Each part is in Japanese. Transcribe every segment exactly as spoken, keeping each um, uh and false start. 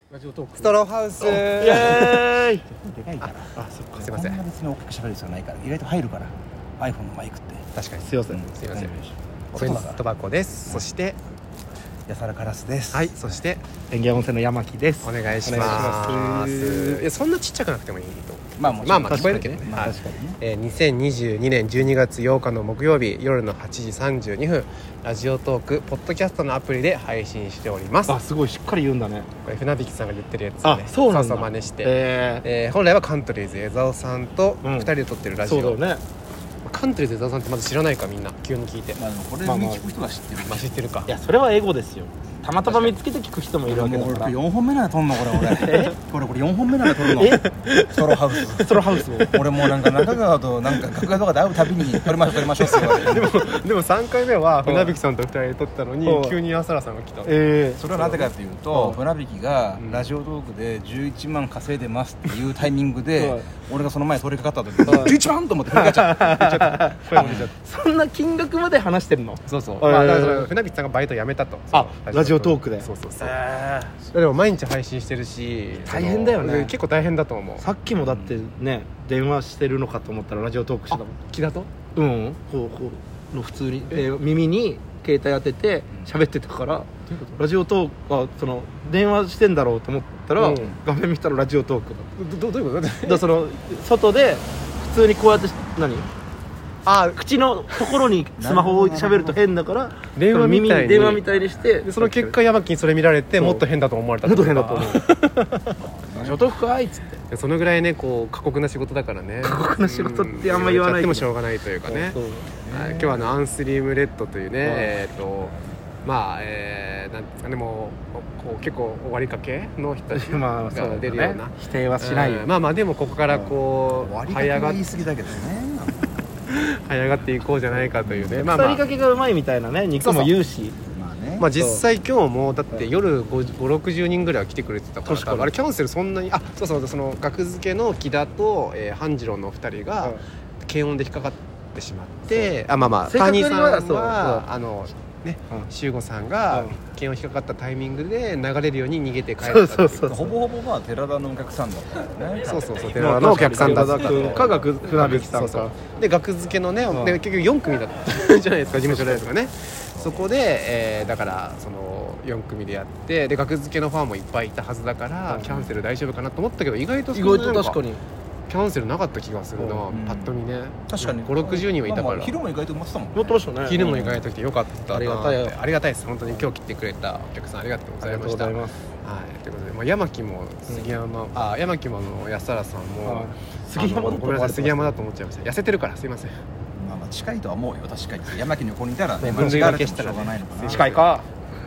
ラジオトークストローハウスイエーイでかいからあ、そっか、すいません。 こんな別に大きく喋る必要ないから意外と入るから iPhone のマイクって確かにすいません、 うんすいません。お外だから弁当箱です。そしてやさらカラスです。 はい、そして園芸温泉の山木ですお願いしお願いしま。 ますいや、そんなちっちゃくなくてもいいと。 まあもちろんまあまあ聞こえるけどね。 まあはい確かにねえーにせんにじゅうにねんじゅうにがつようかの木曜日夜のはちじさんじゅうにふん、ラジオトークポッドキャストのアプリで配信しております。 あ、すごいしっかり言うんだね。 これ船引さんが言ってるやつをね、 あ、そうなんだ。 そうそう真似して、 ええー本来はカントリーズ江澤さんとうんふたりで撮ってるー、 ラジオ、 そうだよね。 カントリーズ江澤さんってまず知らないかみんな急に聞いて、 まあでもこれまあまあに聞く人は知ってる。 まあ、知ってるかいや、それはエゴですよ。たまたま見つけて聞く人もいるわけだもうこれから。 よんほんめなら撮んのこれ俺これこれよんほんめなら撮るのストローハウスストローハウスを。 俺もうなんか中川となんか楽屋とかで会うたびに撮りましょう撮りましょうって言われてでもでもさんかいめは船引さんとふたりで撮ったのにうん急に安原さんが来たの。 えそれはなぜかというとうん船引がうんラジオトークでじゅういちまん稼いでますっていうタイミングうんで俺がその前通りかかった時うんにじゅういちまんと思って振り返っちゃった声も出ちゃっー、そんな金額まで話してるの？ た。そうそう、 えーまあ、だからその船引さんがバイト辞めたと。 あそうラジオトークでそうそうそう、 えでも毎日配信してるし大変だよねその結構大変だと思う。 ー、さっきもだってね、電話してるのかと思ったらラジオトークしてたもん。 木だとうん、こうこうの普通に、えー耳に携帯当てて喋ってたから、ラジオトークはその電話してんだろうと思ったら、 うん画面見たらラジオトークだどどどういうことだからその外で普通にこうやって何あ口のところにスマホを置いて喋ると変だから電話みたいに耳に電話みたいにしてでその結果山木にそれ見られてそうもっと変だと思われたもっと変だと思うララジオトークかいっつってでそのぐらいねこう過酷な仕事だからね。 過酷な仕事ってあんま言わないけどうん言われちゃってもしょうがないというかね。 そうはい、今日はあのアンスリームレッドというね、 はいえっ、とまあ、えー、なんですかね、もうこう結構終わりかけの人たちまあそうだが出るような、 ね否定はしないよ、 うんまあまあでもここからこう、 割りかけ這い上がっは言い過ぎだけどね這い上がっていこうじゃないかというね、まあまあ腐りかけがうまいみたいなね肉も言うしまあねまあ、実際今日もだって夜ごじゅう、ろくじゅうにんぐらいは来てくれてたから、 確かにあれキャンセルそんなに、あ、そうそう、その学付けの木田と、えー、半次郎のふたりが検温で引っかかってしまって、あ、まあまあ正確には谷さんそうはそうあのね、 うん修吾さんがうん検温引っかかったタイミングで流れるように逃げて帰ったっていう。 そうそうそうほぼほぼまあ寺田のお客さんだったよねそうそうそう、 まあ寺田のお客さんだった寺田君か学船引さんかそうそうで学付けのね、 うんで結局よんくみだったじゃないですか、事務所のやつがね。そこで、えーだからそのよんくみでやってで学付けのファンもいっぱいいたはずだから、 うんキャンセル大丈夫かなと思ったけど意外とそ意んな外と確かにキャンセルなかった気がするな、 うんパッと見ね。 確かにごじゅう、ろくじゅうにんはいたから、 まあまあ昼も意外と埋まってたもんね乗ってましたね昼も意外と来てよかったなありがたいよありがたいです。本当に今日来てくれたお客さんありがとうございました。 ありがとうございますはい、ということで、まあ、山木も杉山、あ山木もの安原さんも、 はい杉山だとあのごめんなさい、杉山だと思っちゃいました。痩せてるからすいません。 まあまあ近いとは思うよ確かに山木の横にいたらね分類分けしたらねしょうがないのかな近いか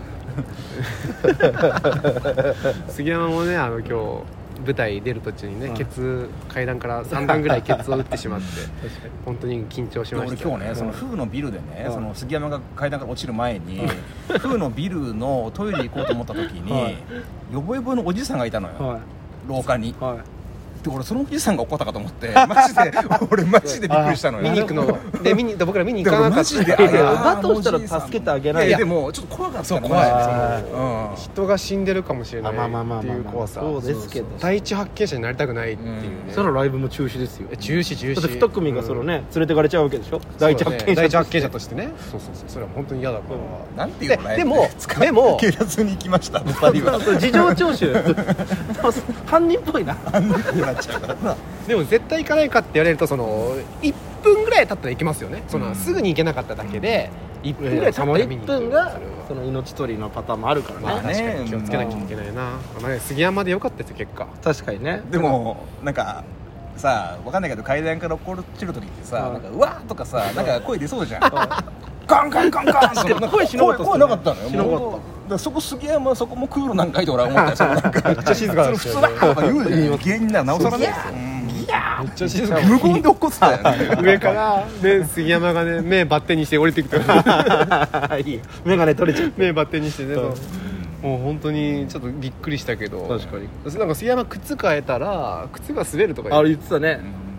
杉山もね、あの今日舞台出る途中にね、 はいケツ階段からさんだんぐらいケツを打ってしまって本当に緊張しました。 俺今日ねその風のビルでね、 うんその杉山が階段から落ちる前に、風のビルのトイレ行こうと思った時に、 はいヨボヨボのおじさんがいたのよ、 は廊下にいはいで俺そのおじさんが怒ったかと思ってマジで俺マジでびっくりしたのよ見に行くので見に僕ら見に行かなかった。 でもマジでいやあだとしたら助けてあげないいやでもちょっと怖かったのそう怖いあうん人が死んでるかもしれないまあまあまあってまあいう怖さ。 そうですけど第一発見者になりたくないっていうね。 うんそのライブも中止ですよえ中止中止。 だってに組がそのね、連れてかれちゃうわけでしょ、第一発見者第一発見者としてね。そうそうそう、それは本当に嫌だから。 なんていうのライブででも使でも警察に行きましたふたりはそう事情聴取犯人っぽいなあんなになっちゃうからなでも絶対行かないかって言われると、そのいっぷんぐらい経ったら行きますよね。その、 うんすぐに行けなかっただけでいっぷんぐらい経ったら見に行く。 いっぷんがそれはその命取りのパターンもあるからね、 まあまあね確かに気をつけなきゃいけないな。まあね、杉山でよかったですよ結果。 確かにねでもなんかさわかんないけど階段から落っこちる時ってさ、 うんなんかうわーとかさなんか声出そうじゃんガンガンガンガンってなんか声しなかったっすよね声なかったのよしなかったもうだからそこ杉山そこもクールなんかいと俺は思ったよそのなんかめっちゃ静かでしたよね普通だとか言うじゃん芸人ならなおさらねめっちゃ静か。 無言で怒ってたよね上からで杉山がね目バッテンにして降りてきた。 いいよ眼鏡取れちゃう目バッテンにしてね。 うんもう本当にちょっとびっくりしたけど。 確かになんか杉山靴変えたら靴が滑るとか言あうれ言ってたね、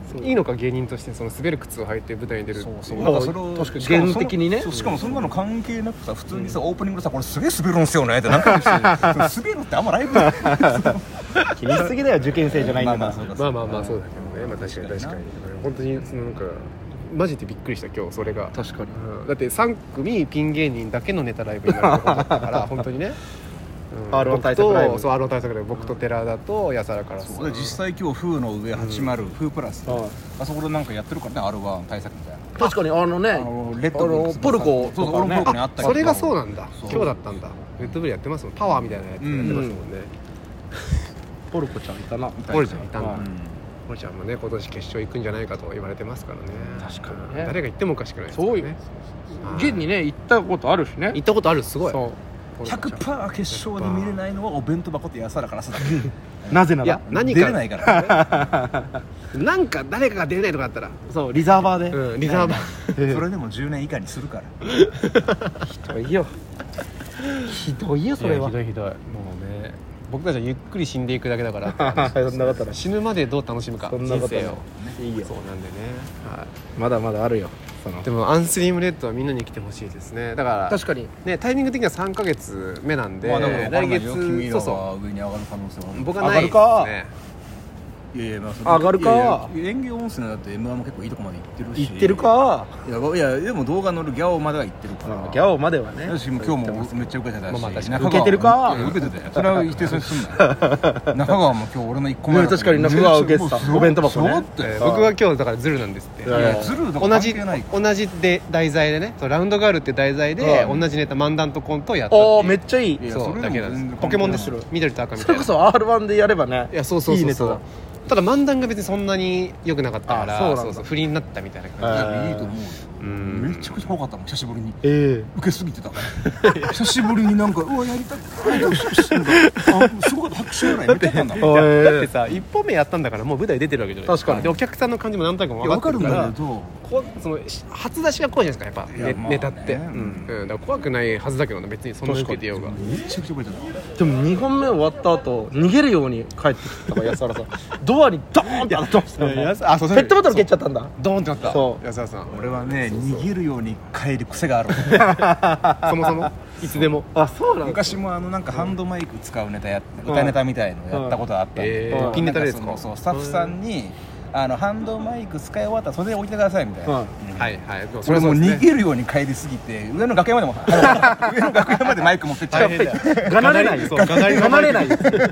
いいのか芸人としてその滑る靴を履いて舞台に出るっていうそうそうまあなんかそれを確かにしかもその原的にねそうしかもそんなの関係なくさ普通にさ、オープニングでさこれすげえ滑るんすよねって何回もして滑るってあんまライブで気にしすぎだよ受験生じゃないんだからまあまあそうだまあまあまあそうだけどね、まあ、確かに確かに本当にそのなんかマジでびっくりした今日それが確かにうんだってさん組ピン芸人だけのネタライブになるところだったから本当にね、うん、 アールワン 対策ライブ僕とそう アールワン 対策ライブ僕と寺田と安原からそうで実際今日風の上はちじゅう、風プラス、 はいあそこでなんかやってるからね アールワン 対策みたいな確かにあのねあのレッドブルあのポルコそうとかねそうポルコにあったけどそれがそうなんだそう今日だったんだレッドブルやってますもんパワーみたいなやつやってますもんね、 ポルコちゃんいたなポルちゃんいたんだ、 はいポルちゃんもね今年決勝行くんじゃないかと言われてますからね確かにね誰が行ってもおかしくないですからそうよね現にね行ったことあるしね行ったことあるすごいそうひゃくパーセント決勝で見れないのはお弁当箱って安原からすだけなぜないらや何か出れないからなんか誰かが出れないとかあったらそうリザーバーで、 うんリザーバーそれでもじゅうねん以下にするからひどいよひどいよそれはいやひどいひどいもうね僕たちはゆっくり死んでいくだけだからって話そんなことない死ぬまでどう楽しむかそんなことない人生をいいよそうなんでね、はまだまだあるよそのい、でもアンスリームレッドはみんなに来てほしいですねだから確かにねタイミング的にはさんかげつめなんで、 まあでも分からない来月よ君らそうそが上に上がる可能性はあるう僕はないです上がるねいやいやまあそれ上がるかいやいや演芸温泉だって エムワン も結構いいとこまで行ってるし行ってるかいやいやでも動画乗るギャオまでは行ってるからギャオまではね私も今日もめっちゃ受けてたし、 まあまあ確かに中川受けてるかいや受けてたよそれは否定するすんなよ中川も今日俺のいっこめだった確かに中川受けてためっちゃもうお弁当箱ねすごってえー僕は今日だからズルなんですっていやいやズルとか関同じ係ない同じで題材でねそうラウンドガールって題材でうん同じネタ漫談とコントをやったっていうおーめっちゃいいいやそうそれでもだけなんです全然ポケモンです関係ない緑と赤みそたいなれこそ アールワン でやればねいやそうそうそうそういいネタだただ漫談が別にそんなに良くなかったからあそうなんだそうそう不利になったみたいな感いじやいいと思うようんめちゃくちゃ怖かったもん久しぶりにえ受けすぎてたから久しぶりになんかうわやりたくないあすごかった拍手ぐらい見てたんだえいだってえさいっぽんめやったんだからもう舞台出てるわけじゃないです確かにでお客さんの感じも何となくもや分かるん分かってるからだけどこそのし初出しが怖いじゃないですかやっぱネ,、 いやまあねネタって、 ううんんうん、だから怖くないはずだけどね別にそんな受けてようがめちゃくちゃ覚えてたでもにほんめ終わった後逃げるように帰ってきたから安原さんドアにドーンって当たってましたよいやね安あそうペットボトル蹴っちゃったんだドーンってなったそう安田さん俺はね逃げるように帰る癖があるそもそもいつでもあそうなんだ昔もあのなんかハンドマイク使うネタやって歌ネタみたいのやったことあったんで、 えーうんピンネタですかなんそのそうスタッフさんにあのハンドマイク使い終わったらそれで置いてくださいみたいな、 うんうんはいはいでもそれもうそうですね逃げるように帰りすぎて上の楽屋までも上の楽屋までマイク持ってっちゃう大変だがなれないそうがなりがなれない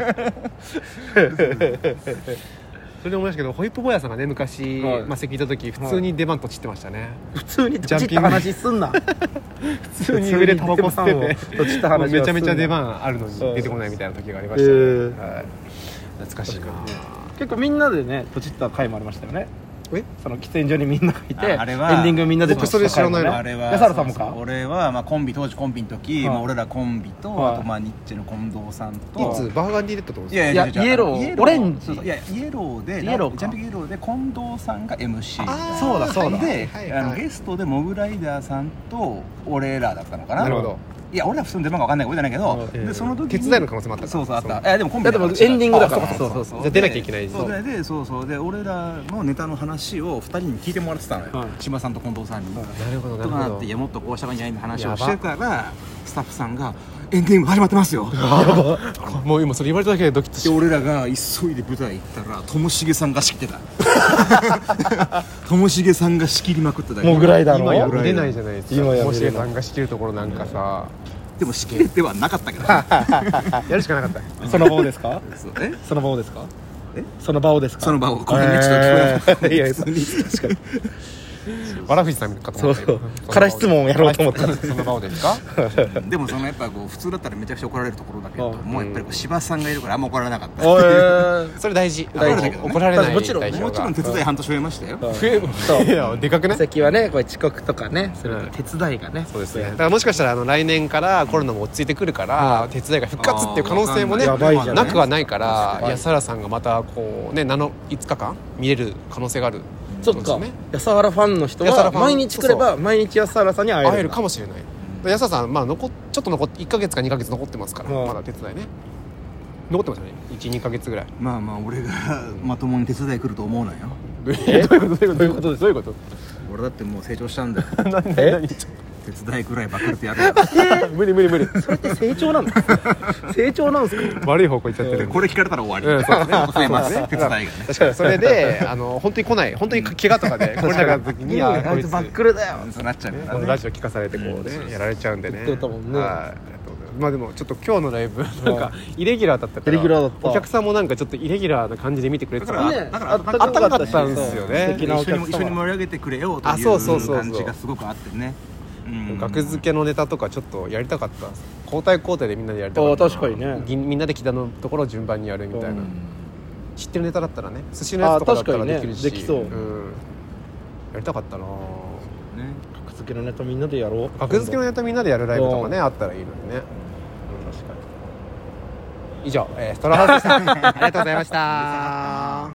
それで思いましたけどホイップ坊やさんがね昔、 はいまあ、席いた時普通に出番とちってましたね、 普通に閉じった話すんな普通に上でタバコ吸ってて閉じった話はすんなめちゃめちゃ出番あるのに出てこないみたいな時がありましたね、 えーはい、懐かしいな結構みんなでね閉じった回もありましたよねえその喫煙所にみんながいてああれはエンディングみんなで僕それ知らないのねあれは安原さんもかそうそう俺はまあコンビ当時コンビの時、 はいまあ、俺らコンビと、 はいあとまあニッチェの近藤さんいとつバーガンディレッドってこといですかいやや違う違うイエローイエオレンジそうそういやイエローでイエローかジャンピングイエローで近藤さんが エムシーあーそうだそうだで、 はいはいはいあのゲストでモグライダーさんと俺らだったのかななるほどいや俺ら普通の出番が分かんないか覚えてないけど、 うんでその時に手伝いの可能性もあったそうそうあったそいやでもコンビいやでもエンディングだからそうそうそうじゃあ出なきゃいけないそうででそうそうで俺らのネタの話をふたりに聞いてもらってたのよ、 はい千葉さんと近藤さんに、 はいなるほどなとるほどかなっていやもっとこうした方がいいんじゃないの話をやばしてたらスタッフさんが「エンディング始まってますよ」 もう今それ言われただけでドキッとしで俺らが急いで舞台行ったらともしげさんが仕切ってたともしげさんが仕切りまくってたモグライダーの今やれないじゃないですか今やれないもしげさんが仕切るところなんかさでも仕切れてはなかったけどやるしかなかったその場をですかそうえその場をですかえその場をですかその場をごめんねちょっと聞こえなかったえーいや確かにわらふじさんかと思ったそうそうから質問をやろうと思ったその場をですかでもそのやっぱこう普通だったらめちゃくちゃ怒られるところだけどうんもうやっぱりこう柴さんがいるからあんま怒られなかったおいそれ大事大事怒られないもちろん代表がもちろん手伝い半年増えましたよそう増えそういやでかくね席はねこれ遅刻とかねするうん手伝いがねそうですねだからもしかしたらあの来年からコロナも落ち着いてくるから手伝いが復活っていう可能性もねあーやばいじゃないなくはないから確かに安原さんがまたこうねなのいつかかん見れる可能性があるそっかそうですね安原ファンの人安原ファンは毎日来れば毎日安原さんに会える会えるかもしれないで安原さんまあ残っちょっと残っいっかげつかにかげつ残ってますからうんまだ手伝いね残ってますよねいちにかげつぐらいまあまあ俺がまともに手伝い来ると思うなよえどういうことどういうことどういうことですどういうこと俺だってもう成長したんだよ何何え何手伝いくらいばっかりってやるよ無理無理無理それって成長なの成長なんですか？ 悪い方向行っちゃってるこれ聞かれたら終わり、 うんそうですね増えます手伝いがね確かにそれであの本当に来ない本当に怪我とかで来れなかった時にあいつバックルだよそうなっちゃうからねこのラジオ聞かされてこううんそうそうねやられちゃうんでね言ってたもんねはいありがとうございますまあでもちょっと今日のライブなんかイレギュラーだったからイレギュラーだったお客さんもなんかちょっとイレギュラーな感じで見てくれてたからねだからあったあったかかしったんですよね素敵なお一緒に客様一緒に盛り上げてくれようとあいそうそうそうそうう感じがすごくあってねうん額付けのネタとかちょっとやりたかった交代交代でみんなでやりたかったあ確かにねぎみんなで木田のところを順番にやるみたいなうん知ってるネタだったらね寿司のやつとかだったらできるしあ確かにねできそうんやりたかったなね格付けのネタみんなでやろう格付けのネタみんなでやるライブとかねうんあったらいいのにね確かに以上、えーストラハウスでしたありがとうございました